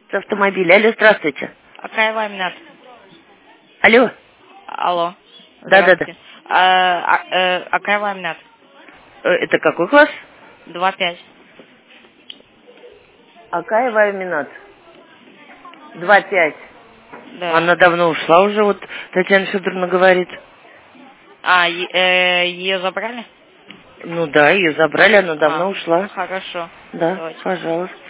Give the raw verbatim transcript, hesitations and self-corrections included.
с автомобиля. Алло, здравствуйте. Акаева Аминат. Алло. Алло. Да, да, да. А, а, э, Акаева Аминат. Э, Это какой класс? Два пять. Акаева Аминат. Два пять. Да. Она давно ушла уже, вот Татьяна Федоровна говорит. А, е- э, ее забрали? Ну да, ее забрали, она давно А, ушла. хорошо. Да, Давайте. пожалуйста.